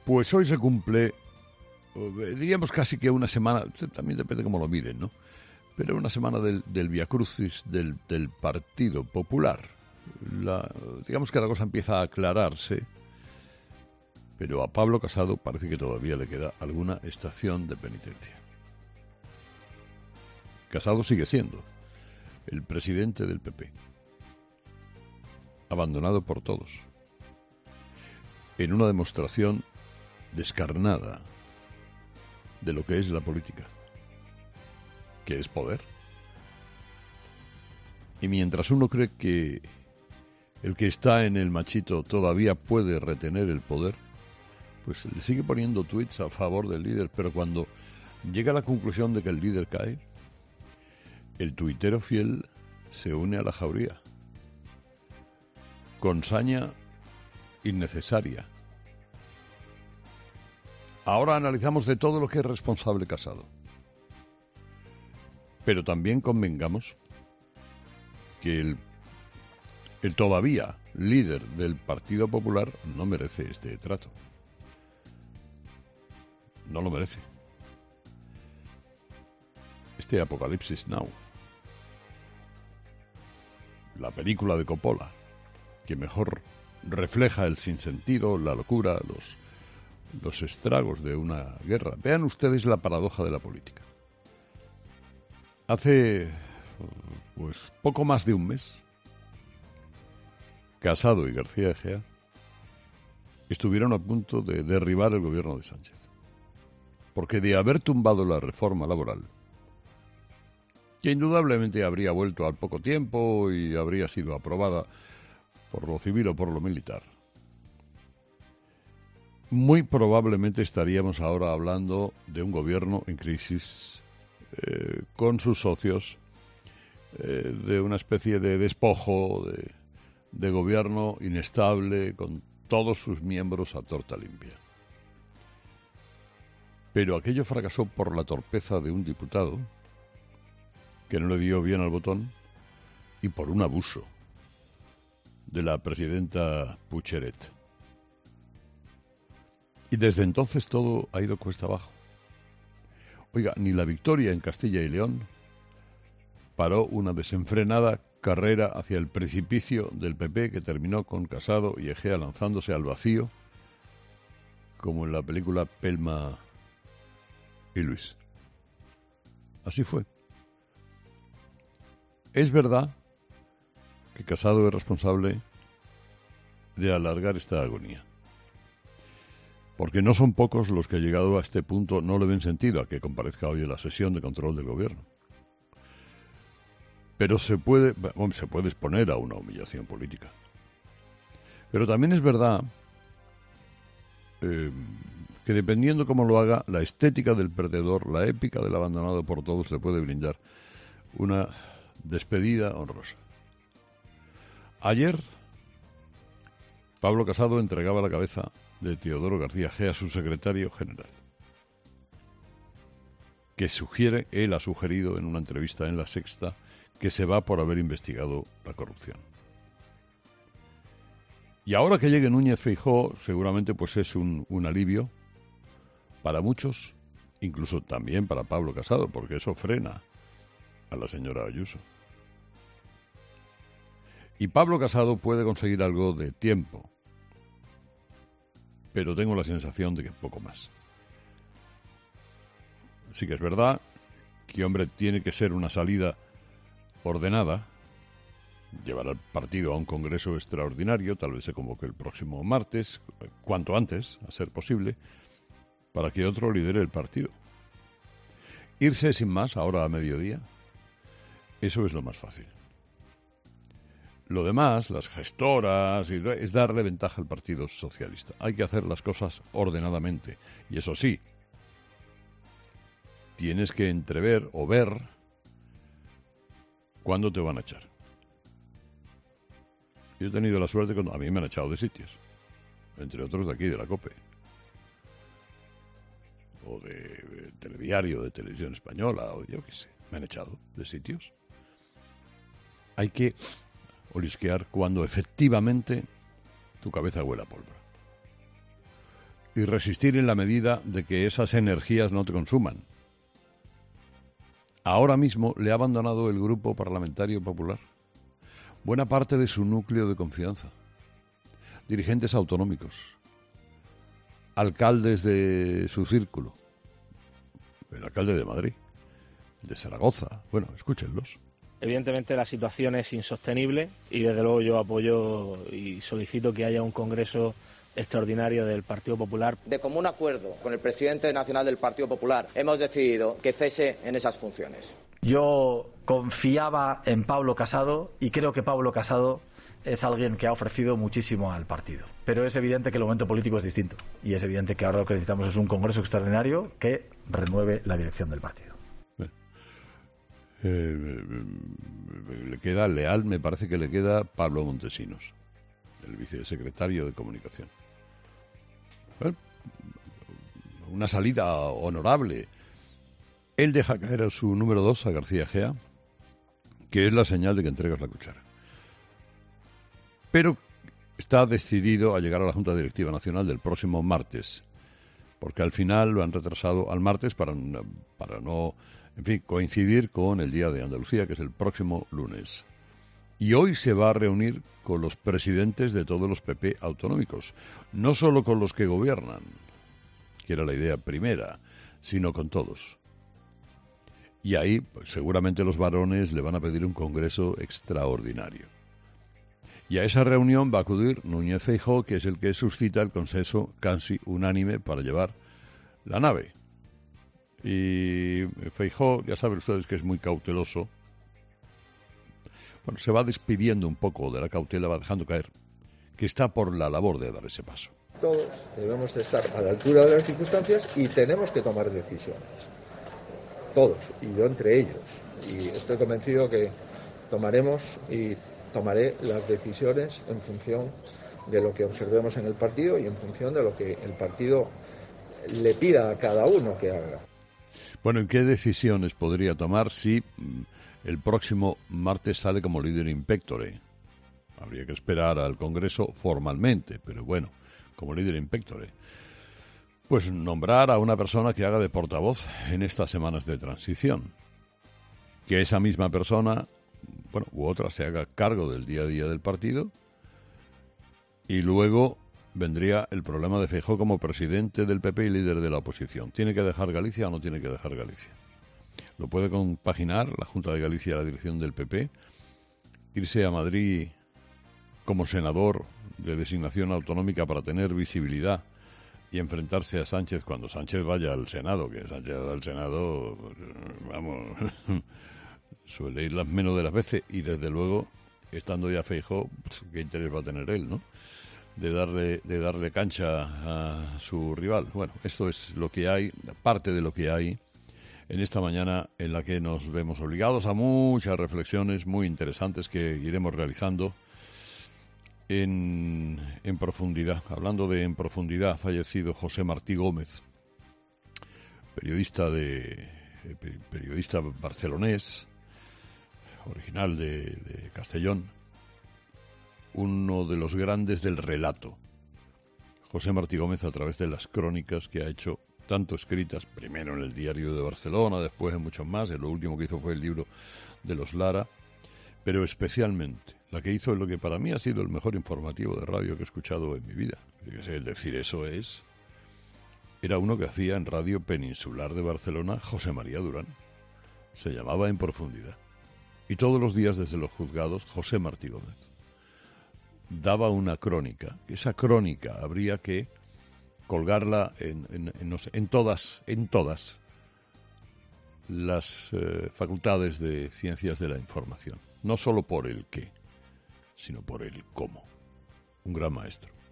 Pues hoy se cumple, diríamos casi que una semana, también depende cómo lo miren, ¿no? Pero una semana del Vía Crucis del Partido Popular. Digamos que la cosa empieza a aclararse, pero a Pablo Casado parece que todavía le queda alguna estación de penitencia. Casado sigue siendo el presidente del PP, abandonado por todos, en una demostración descarnada de lo que es la política, que es poder. Y mientras uno cree que el que está en el machito todavía puede retener el poder, pues le sigue poniendo tweets a favor del líder, pero cuando llega a la conclusión de que el líder cae, el tuitero fiel se une a la jauría, con saña innecesaria. Ahora analizamos de todo lo que es responsable Casado. Pero también convengamos que el todavía líder del Partido Popular no merece este trato. No lo merece. Este Apocalipsis Now, la película de Coppola, que mejor refleja el sinsentido, la locura, los estragos de una guerra. Vean ustedes la paradoja de la política. Hace, pues, poco más de un mes, Casado y García Egea estuvieron a punto de derribar el gobierno de Sánchez. Porque de haber tumbado la reforma laboral, que indudablemente habría vuelto al poco tiempo y habría sido aprobada por lo civil o por lo militar, muy probablemente estaríamos ahora hablando de un gobierno en crisis, con sus socios, de una especie de despojo, de gobierno inestable, con todos sus miembros a torta limpia. Pero aquello fracasó por la torpeza de un diputado que no le dio bien al botón y por un abuso de la presidenta Pucheret. Y desde entonces todo ha ido cuesta abajo. Oiga, ni la victoria en Castilla y León paró una desenfrenada carrera hacia el precipicio del PP que terminó con Casado y Egea lanzándose al vacío, como en la película Pelma y Luis. Así fue. Es verdad que Casado es responsable de alargar esta agonía, porque no son pocos los que, llegado a este punto, no le ven sentido a que comparezca hoy en la sesión de control del gobierno. Pero se puede exponer a una humillación política. Pero también es verdad que, dependiendo cómo lo haga, la estética del perdedor, la épica del abandonado por todos, le puede brindar una despedida honrosa. Ayer, Pablo Casado entregaba la cabeza de Teodoro García Egea, su secretario general, que él ha sugerido en una entrevista en La Sexta, que se va por haber investigado la corrupción. Y ahora que llegue Núñez Feijóo, seguramente pues es un alivio para muchos, incluso también para Pablo Casado, porque eso frena a la señora Ayuso. Y Pablo Casado puede conseguir algo de tiempo, pero tengo la sensación de que poco más. Sí que es verdad que, hombre, tiene que ser una salida ordenada, llevar al partido a un congreso extraordinario, tal vez se convoque el próximo martes, cuanto antes, a ser posible, para que otro lidere el partido. Irse sin más, ahora a mediodía, eso es lo más fácil. Lo demás, las gestoras, es darle ventaja al Partido Socialista. Hay que hacer las cosas ordenadamente. Y eso sí, tienes que entrever o ver cuándo te van a echar. Yo he tenido la suerte cuando a mí me han echado de sitios, entre otros de aquí, de la COPE, o de Telediario, de Televisión Española, o yo qué sé, me han echado de sitios. Hay que olisquear cuando efectivamente tu cabeza huele a pólvora. y resistir en la medida de que esas energías no te consuman. Ahora mismo le ha abandonado el Grupo Parlamentario Popular buena parte de su núcleo de confianza, dirigentes autonómicos, alcaldes de su círculo, el alcalde de Madrid, de Zaragoza, bueno, escúchenlos. Evidentemente la situación es insostenible y desde luego yo apoyo y solicito que haya un congreso extraordinario del Partido Popular. De común acuerdo con el presidente nacional del Partido Popular hemos decidido que cese en esas funciones. Yo confiaba en Pablo Casado y creo que Pablo Casado es alguien que ha ofrecido muchísimo al partido. Pero es evidente que el momento político es distinto y es evidente que ahora lo que necesitamos es un congreso extraordinario que renueve la dirección del partido. Le queda Leal, me parece que le queda Pablo Montesinos, el vicesecretario de Comunicación. Una salida honorable. Él deja caer a su número 2, a García Egea, que es la señal de que entregas la cuchara. Pero está decidido a llegar a la Junta Directiva Nacional del próximo martes, porque al final lo han retrasado al martes para no, en fin, coincidir con el Día de Andalucía, que es el próximo lunes. Y hoy se va a reunir con los presidentes de todos los PP autonómicos, no solo con los que gobiernan, que era la idea primera, sino con todos. Y ahí, pues, seguramente los varones le van a pedir un congreso extraordinario. Y a esa reunión va a acudir Núñez Feijóo, que es el que suscita el consenso casi unánime para llevar la nave. Y Feijóo, ya saben ustedes que es muy cauteloso. Bueno, se va despidiendo un poco de la cautela, va dejando caer que está por la labor de dar ese paso. Todos debemos estar a la altura de las circunstancias y tenemos que tomar decisiones. Todos, y yo entre ellos. Y estoy convencido que tomaremos y tomaré las decisiones en función de lo que observemos en el partido y en función de lo que el partido le pida a cada uno que haga. Bueno, ¿y qué decisiones podría tomar si el próximo martes sale como líder in pectore? Habría que esperar al Congreso formalmente, pero bueno, como líder in pectore. Pues nombrar a una persona que haga de portavoz en estas semanas de transición. Que esa misma persona, bueno, u otra, se haga cargo del día a día del partido. Y luego vendría el problema de Feijóo como presidente del PP y líder de la oposición. ¿Tiene que dejar Galicia o no tiene que dejar Galicia? ¿Lo puede compaginar la Junta de Galicia, la dirección del PP? ¿Irse a Madrid como senador de designación autonómica para tener visibilidad y enfrentarse a Sánchez cuando Sánchez vaya al Senado? Que Sánchez al Senado, vamos, suele ir las menos de las veces, y desde luego, estando ya Feijóo, pues, ¿qué interés va a tener él, no?, de darle cancha a su rival. Bueno, esto es lo que hay, parte de lo que hay en esta mañana en la que nos vemos obligados a muchas reflexiones muy interesantes que iremos realizando en profundidad. Hablando de en profundidad, ha fallecido José Martí Gómez, periodista barcelonés, original de Castellón, uno de los grandes del relato. José Martí Gómez, a través de las crónicas que ha hecho, tanto escritas, primero en el Diario de Barcelona, después en muchos más, lo último que hizo fue el libro de los Lara, pero especialmente la que hizo es lo que para mí ha sido el mejor informativo de radio que he escuchado en mi vida. Es decir, era uno que hacía en Radio Peninsular de Barcelona José María Durán. Se llamaba En Profundidad. Y todos los días desde los juzgados, José Martí Gómez daba una crónica. Esa crónica habría que colgarla en todas las facultades de ciencias de la información. No solo por el qué, sino por el cómo. Un gran maestro.